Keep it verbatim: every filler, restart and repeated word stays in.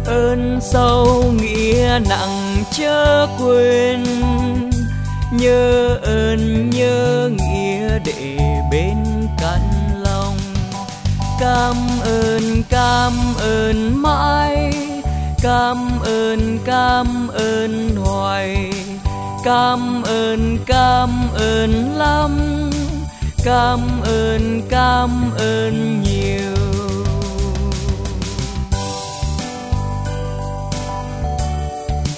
ơn sâu nghĩa nặng chớ quên, nhớ ơn nhớ nghĩa để bên cạnh lòng. Cảm ơn cảm ơn mãi, cảm ơn cảm ơn hoài, cảm ơn cảm ơn lắm, cảm ơn cảm ơn nhiều.